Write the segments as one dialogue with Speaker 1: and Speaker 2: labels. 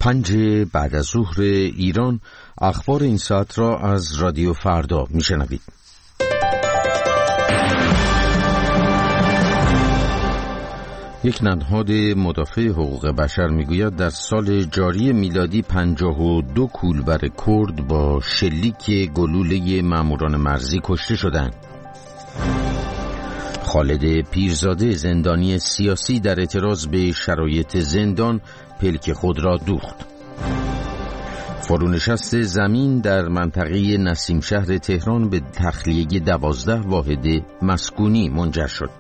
Speaker 1: 5 بعد از ظهر ایران. اخبار این ساعت را از رادیو فردا میشنوید. یک نهاد مدافع حقوق بشر میگوید در سال جاری میلادی 52 کولبر کرد با شلیک گلوله ماموران مرزی کشته شدند. خالد پیرزاده زندانی سیاسی در اعتراض به شرایط زندان پلک خود را دوخت. فرونشست زمین در منطقه نسیم شهر تهران به تخلیه 12 واحد مسکونی منجر شد.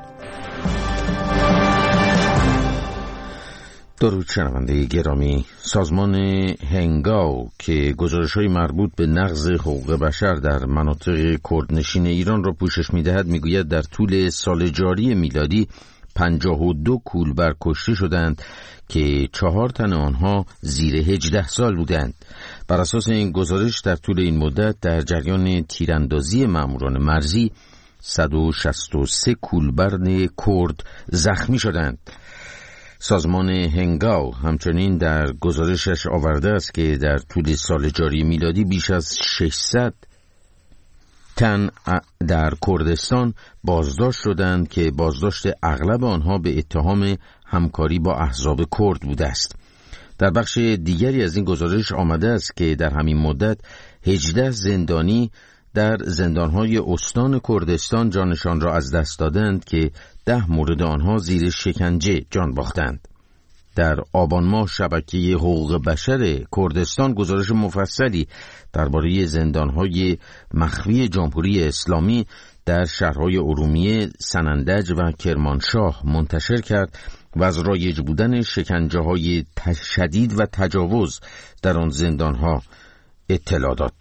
Speaker 1: درود شنونده گرامی. سازمان هنگاو که گزارش‌های مربوط به نقض حقوق بشر در مناطق کردنشین ایران را پوشش می‌دهد می‌گوید در طول سال جاری میلادی 52 کولبر کشته شدند که 4 تن آنها زیر 18 سال بودند. بر اساس این گزارش در طول این مدت در جریان تیراندازی ماموران مرزی 163 کولبر کرد زخمی شدند. سازمان هنگاو همچنین در گزارشش آورده است که در طول سال جاری میلادی بیش از 600 تن در کردستان بازداشت شدند که بازداشت اغلب آنها به اتهام همکاری با احزاب کرد بوده است. در بخش دیگری از این گزارش آمده است که در همین مدت 18 زندانی در زندانهای استان کردستان جانشان را از دست دادند که 10 مورد آنها زیر شکنجه جان باختند. در آبان ماه شبکه حقوق بشر کردستان گزارش مفصلی درباره زندانهای مخفی جمهوری اسلامی در شهرهای ارومیه، سنندج و کرمانشاه منتشر کرد و از رایج بودن شکنجه‌های شدید و تجاوز در آن زندانها اطلاع داد.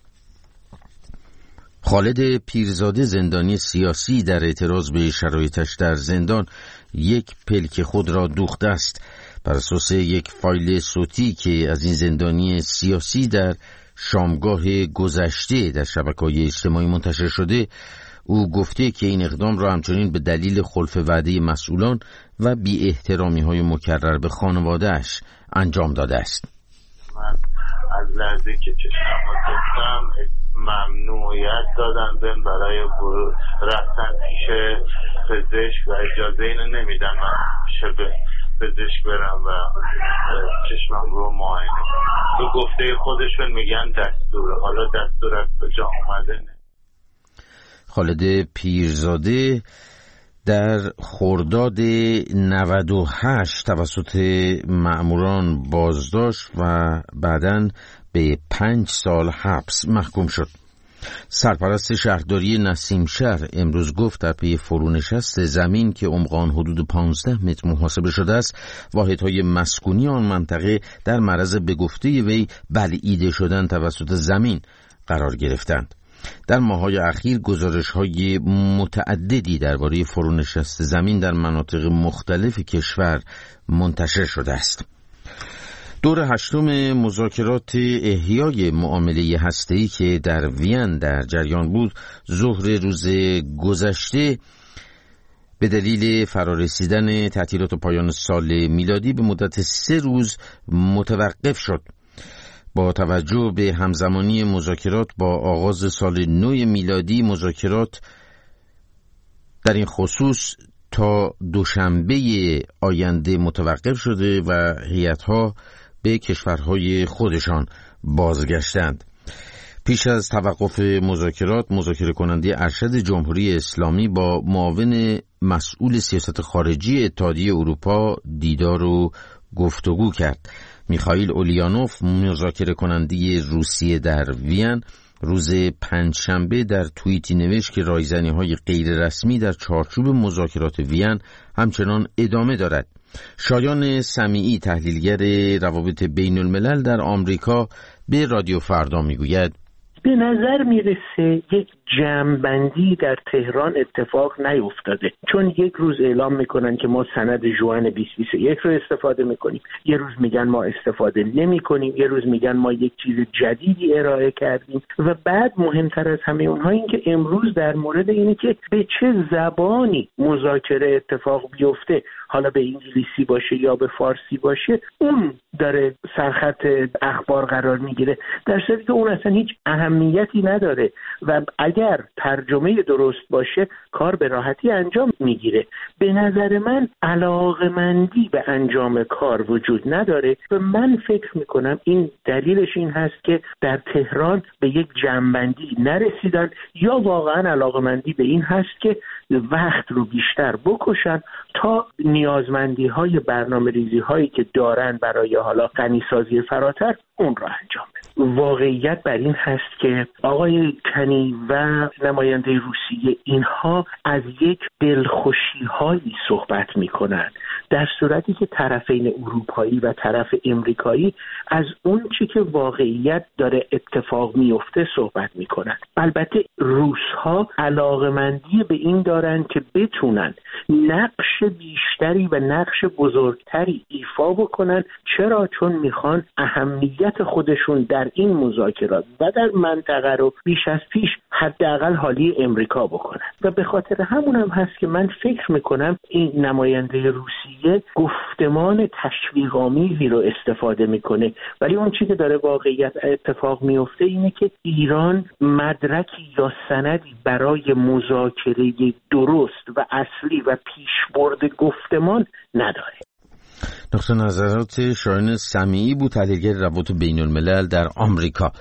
Speaker 1: خالد پیرزاده زندانی سیاسی در اعتراض به شرایطش در زندان یک پلک خود را دوخته است. بر اساس یک فایل صوتی که از این زندانی سیاسی در شامگاه گذشته در شبکه‌های اجتماعی منتشر شده، او گفته که این اقدام را همچنین به دلیل خلف وعده مسئولان و بی احترامی‌های مکرر به خانواده‌اش انجام داده است.
Speaker 2: من از لحظه که چشمم رو گفتم ممنوعیت دادن بهم برای رفتن پیش پزشک و اجازه اینو نمیدن من پیش پزشک برم و چشمم رو معاینه. تو گفته خودشون میگن دستوره، حالا دستور از کجا اومده نه.
Speaker 1: خالد پیرزاده در خرداد 98 توسط مأموران بازداشت و بعداً به 5 سال حبس محکوم شد. سرپرست شهرداری نسیم شهر امروز گفت در پی فرونشست زمین که عمق آن حدود 15 متر محاسبه شده است، واحدهای مسکونی آن منطقه در معرض به گفته وی بلعیده شدن توسط زمین قرار گرفتند. در ماه‌های اخیر گزارش‌های متعددی درباره فرونشست زمین در مناطق مختلف کشور منتشر شده است. دور 8 مذاکرات احیای معامله هسته‌ای که در وین در جریان بود، ظهر روز گذشته به دلیل فرارسیدن تعطیلات پایان سال میلادی به مدت 3 روز متوقف شد. با توجه به همزمانی مذاکرات با آغاز سال نو میلادی، مذاکرات در این خصوص تا دوشنبه آینده متوقف شده و هیئت‌ها به کشورهای خودشان بازگشتند. پیش از توقف مذاکرات، مذاکره کننده ارشد جمهوری اسلامی با معاون مسئول سیاست خارجی اتحادیه اروپا دیدار و گفتگو کرد. میخائیل اولیانوف، مذاکره کننده روسیه در وین، روز پنجشنبه در توییتی نوشت که رایزنی‌های غیر رسمی در چارچوب مذاکرات وین همچنان ادامه دارد. شایان سمیعی، تحلیلگر روابط بین الملل در آمریکا، به رادیو فردا میگوید
Speaker 3: به نظر میرسه یک جمع‌بندی در تهران اتفاق نیفتاده، چون یک روز اعلام میکنن که ما سند ژوئن 2021 رو استفاده میکنیم، یه روز میگن ما استفاده نمیکنیم، یه روز میگن ما یک چیز جدیدی ارائه کردیم و بعد مهمتر از همه اونها این که امروز در مورد اینی که به چه زبانی مذاکره اتفاق بیفته، حالا به انگلیسی باشه یا به فارسی باشه، اون داره سرخط اخبار قرار میگیره، در صورتی که اون اصلا هیچ اهمیتی نداره و اگر ترجمه درست باشه کار به راحتی انجام میگیره. به نظر من علاقمندی به انجام کار وجود نداره و من فکر میکنم این دلیلش این هست که در تهران به یک جمع‌بندی نرسیدن یا واقعا علاقمندی به این هست که وقت رو بیشتر بکشن تا نیازمندی های برنامه ریزی هایی که دارن برای حالا غنیسازی فراتر اون را انجام بدن. واقعیت بر این هست که آقای کنی و نماینده روسیه اینها از یک دلخوشی هایی صحبت میکنن، در صورتی که طرفین اروپایی و طرف امریکایی از اون چی که واقعیت داره اتفاق میفته صحبت میکنن. البته روس ها علاقمندی به این دارن که بتونن نقش بیشتری و نقش بزرگتری ایفا بکنن. چرا؟ چون میخوان اهمیت خودشون در این مذاکرات و در منطقه رو بیش از پیش حداقل حالی امریکا بکنن و به خاطر همون هم هست که من فکر میکنم این نماینده روسیه گفتمان تشویق‌آمیزی رو استفاده میکنه، ولی اون چیزی که داره واقعیت اتفاق میفته اینه که ایران مدرکی یا سندی برای مذاکره درست و اصلی و پیشبرد گفتمان نداره.
Speaker 1: نقطه نظرات شاهین سمیعی بود، تحلیلگر روابط بین الملل در آمریکا.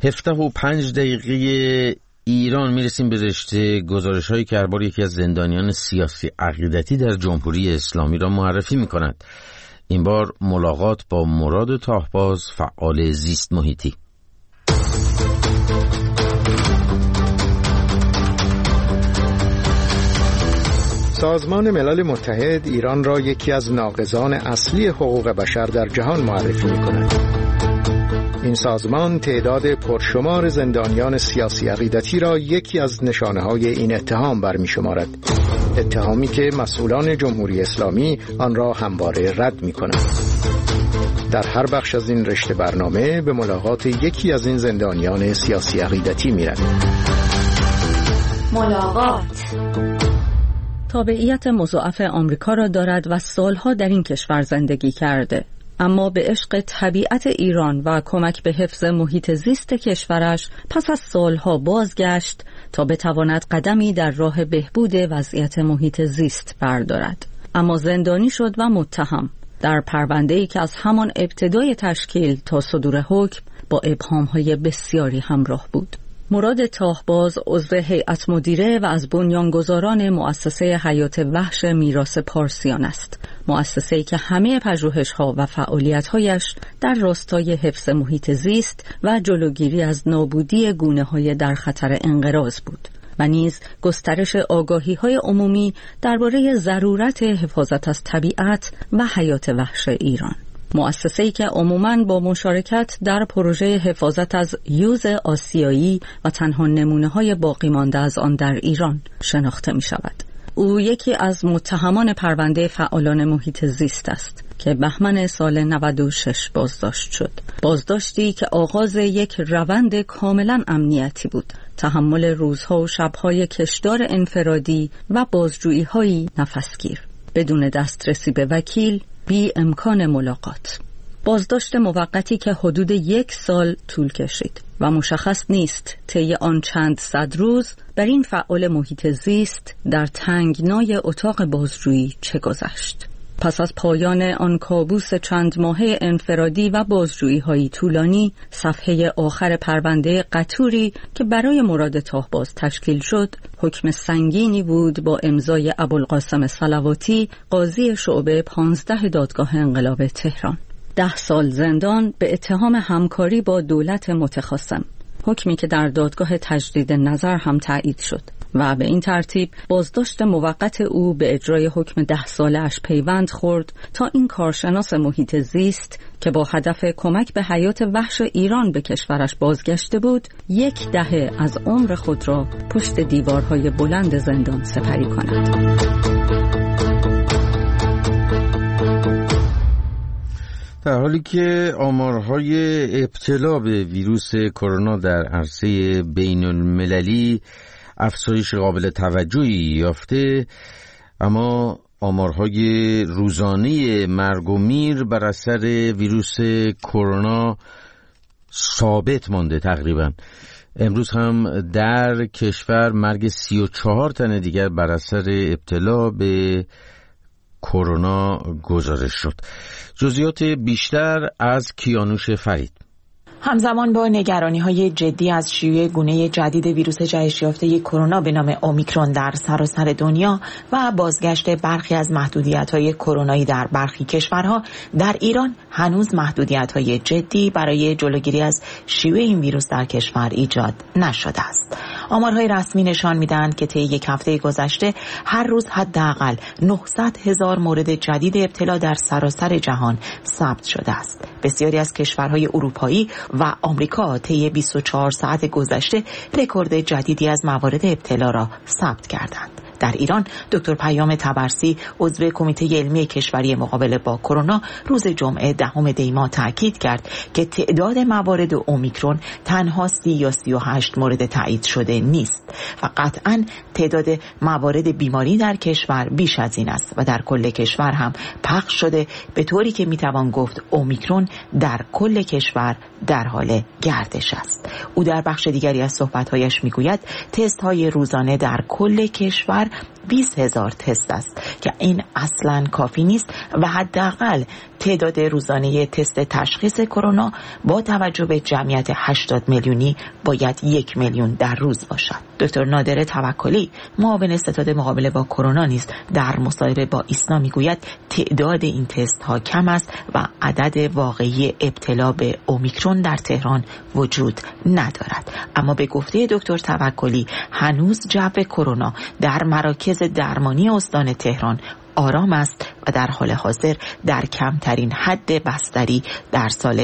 Speaker 1: 17:05 ایران میرسیم به رشته گزارش هایی که هر بار یکی از زندانیان سیاسی عقیدتی در جمهوری اسلامی را معرفی می کند. این بار ملاقات با مراد طاهباز، فعال زیست محیطی.
Speaker 4: سازمان ملل متحد ایران را یکی از ناقضان اصلی حقوق بشر در جهان معرفی می کند. این سازمان تعداد پرشمار زندانیان سیاسی عقیدتی را یکی از نشانه‌های این اتهام برمی شمارد. اتهامی که مسئولان جمهوری اسلامی آن را همواره رد می کنند. در هر بخش از این رشته برنامه به ملاقات یکی از این زندانیان سیاسی عقیدتی می رویم.
Speaker 5: ملاقات
Speaker 6: تابعیت مضاعف آمریکا را دارد و سالها در این کشور زندگی کرده، اما به عشق طبیعت ایران و کمک به حفظ محیط زیست کشورش پس از سالها بازگشت تا بتواند قدمی در راه بهبود وضعیت محیط زیست بردارد. اما زندانی شد و متهم در پرونده‌ای که از همان ابتدای تشکیل تا صدور حکم با ابهام‌های بسیاری همراه بود. مراد طاهباز عضو هیئت مدیره و از بنیانگذاران مؤسسه حیات وحش میراث پارسیان است. مؤسسه‌ای که همه پژوهش‌ها و فعالیت‌هایش در راستای حفظ محیط زیست و جلوگیری از نابودی گونه‌های در خطر انقراض بود و نیز گسترش آگاهی‌های عمومی درباره ضرورت حفاظت از طبیعت و حیات وحش ایران. مؤسسه‌ای که عموماً با مشارکت در پروژه حفاظت از یوز آسیایی و تنها نمونه‌های باقی مانده از آن در ایران شناخته می‌شود. او یکی از متهمان پرونده فعالان محیط زیست است که بهمن سال 96 بازداشت شد. بازداشتی که آغاز یک روند کاملاً امنیتی بود. تحمل روزها و شب‌های کشدار انفرادی و بازجویی‌های نفسگیر بدون دسترسی به وکیل، بی امکان ملاقات. بازداشت موقتی که حدود 1 سال طول کشید و مشخص نیست طی آن چند صد روز بر این فعال محیط زیست در تنگنای اتاق بازجویی چه گذشت. پس از پایان آن کابوس چند ماهه انفرادی و بازجویی‌های طولانی، صفحه آخر پرونده قطوری که برای مراد طاهباز تشکیل شد، حکم سنگینی بود با امضای ابوالقاسم صلواتی، قاضی شعبه 15 دادگاه انقلاب تهران. 10 سال زندان به اتهام همکاری با دولت متخاصم، حکمی که در دادگاه تجدید نظر هم تایید شد. و به این ترتیب بازداشت موقت او به اجرای حکم 10 ساله‌اش پیوند خورد تا این کارشناس محیط زیست که با هدف کمک به حیات وحش ایران به کشورش بازگشته بود 10 دهه از عمر خود را پشت دیوارهای بلند زندان سپری کند.
Speaker 1: در حالی که آمارهای ابتلا به ویروس کرونا در عرصه بین المللی افزایش قابل توجهی یافته، اما آمارهای روزانه مرگ و میر بر اثر ویروس کرونا ثابت مانده تقریبا. امروز هم در کشور مرگ 34 تن دیگر بر اثر ابتلا به کرونا گزارش شد. جزئیات بیشتر از کیانوش فرید.
Speaker 5: همزمان با نگرانی‌های جدی از شیوع گونه جدید ویروس جهش یافته کرونا به نام اومیکرون در سراسر دنیا و بازگشت برخی از محدودیت‌های کرونایی در برخی کشورها، در ایران هنوز محدودیت‌های جدی برای جلوگیری از شیوع این ویروس در کشور ایجاد نشده است. آمارهای رسمی نشان می‌دهند که طی یک هفته گذشته هر روز حداقل 900,000 مورد جدید ابتلا در سراسر جهان ثبت شده است. بسیاری از کشورهای اروپایی و آمریکا طی 24 ساعت گذشته رکورد جدیدی از موارد ابتلا را ثبت کردند. در ایران دکتر پیام طبرسی عضو کمیته علمی کشوری مقابله با کرونا روز جمعه 10 دی ماه تاکید کرد که تعداد موارد اومیکرون تنها 30 یا 38 مورد تایید شده نیست و قطعاً تعداد موارد بیماری در کشور بیش از این است و در کل کشور هم پخش شده، به طوری که میتوان گفت اومیکرون در کل کشور در حال گردش است. او در بخش دیگری از صحبت‌هایش میگوید تست‌های روزانه در کل کشور 20,000 تست است که این اصلاً کافی نیست و حداقل تعداد روزانه تست تشخیص کرونا با توجه به جمعیت 80 میلیونی باید 1 میلیون در روز باشد. دکتر نادر توکلی معاون ستاد مقابله با کرونا نیز در مصاحبه با ایسنا میگوید تعداد این تست ها کم است و عدد واقعی ابتلا به اومیکرون در تهران وجود ندارد. اما به گفته دکتر توکلی هنوز جو کرونا در مراکز درمانی استان تهران آرام است و در حال حاضر در کمترین حد بستری در سال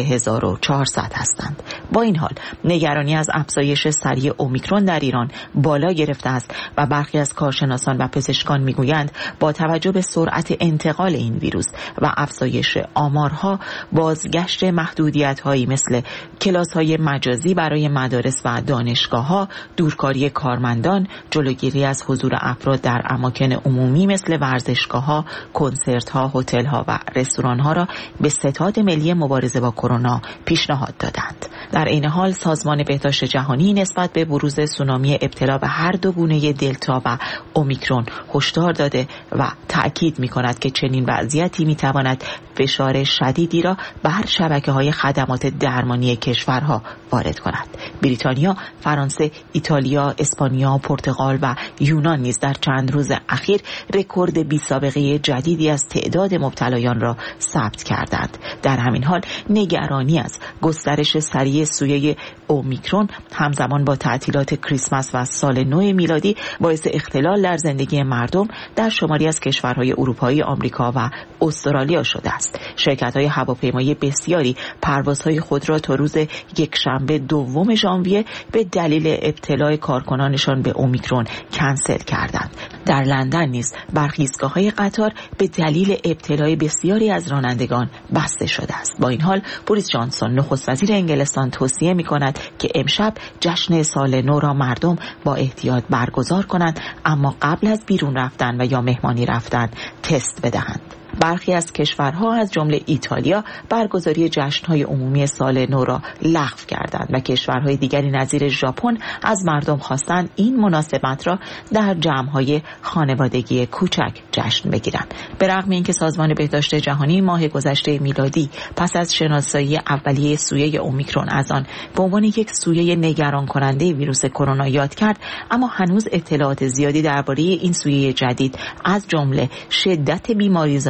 Speaker 5: 1400 هستند. با این حال نگرانی از افزایش سریع اومیکرون در ایران بالا گرفته است و برخی از کارشناسان و پزشکان میگویند با توجه به سرعت انتقال این ویروس و افزایش آمارها، بازگشت محدودیت‌هایی مثل کلاس‌های مجازی برای مدارس و دانشگاه‌ها، دورکاری کارمندان، جلوگیری از حضور افراد در اماکن عمومی مثل ورزشگاه‌ها، کنسرت‌ها، هتل‌ها و رستوران‌ها را به ستاد ملی مبارزه با کرونا پیشنهاد دادند. در این حال سازمان بهداشت جهانی نسبت به بروز سونامی ابتلا به هر دو گونه دلتا و اومیکرون هشدار داده و تأکید می‌کند که چنین وضعیتی می‌تواند فشار شدیدی را بر شبکه‌های خدمات درمانی کشورها وارد کند. بریتانیا، فرانسه، ایتالیا، اسپانیا، پرتغال و یونان نیز در چند روز اخیر رکورد بی‌سابقه جدیدی از تعداد مبتلایان را ثبت کردند. در همین حال نگرانی از گسترش سریع سویه اومیکرون همزمان با تعطیلات کریسمس و سال نو میلادی باعث اختلال در زندگی مردم در شماری از کشورهای اروپایی، آمریکا و استرالیا شده است. شرکت‌های هواپیمایی بسیاری پروازهای خود را تا روز یکشنبه 2 ژانویه به دلیل ابتلا کارکنانشان به اومیکرون کنسل کردند. در لندن نیز برخی ایستگاه‌های قطار به دلیل ابتلای بسیاری از رانندگان بسته شده است. با این حال بوریس جانسون نخست وزیر انگلستان توصیه می‌کند که امشب جشن سال نو را مردم با احتیاط برگزار کنند، اما قبل از بیرون رفتن و یا مهمانی رفتن تست بدهند. برخی از کشورها از جمله ایتالیا برگزاری جشن‌های عمومی سال نو را لغو کردند و کشورهای دیگری نظیر ژاپن از مردم خواستند این مناسبت را در جمع‌های خانوادگی کوچک جشن بگیرند. به رغم اینکه سازمان بهداشت جهانی ماه گذشته میلادی پس از شناسایی اولیه سویه اومیکرون از آن به عنوان یک سویه نگران کننده ویروس کرونا یاد کرد، اما هنوز اطلاعات زیادی درباره این سویه جدید از جمله شدت بیماری‌زایی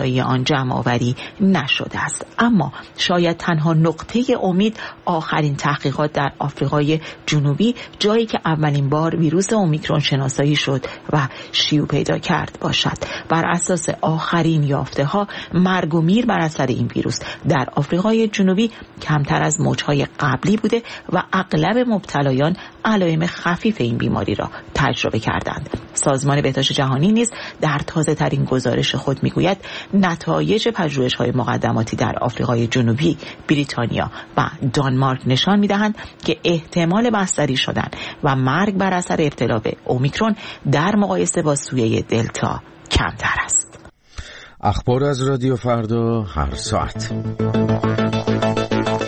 Speaker 5: اطلاعی آن جمع آوری نشده است. اما شاید تنها نقطه امید آخرین تحقیقات در آفریقای جنوبی، جایی که اولین بار ویروس اومیکرون شناسایی شد و شیوع پیدا کرد باشد. بر اساس آخرین یافته‌ها مرگ و میر بر اثر این ویروس در آفریقای جنوبی کمتر از موج‌های قبلی بوده و اغلب مبتلایان علائم خفیف این بیماری را تجربه کردند. سازمان بهداشت جهانی نیز در تازه‌ترین گزارش خود میگوید نتایج پژوهش‌های مقدماتی در آفریقای جنوبی، بریتانیا و دانمارک نشان می‌دهند که احتمال بستری شدن و مرگ بر اثر ابتلا به اومیکرون در مقایسه با سویه دلتا کمتر است.
Speaker 1: اخبار از رادیو فردا هر ساعت.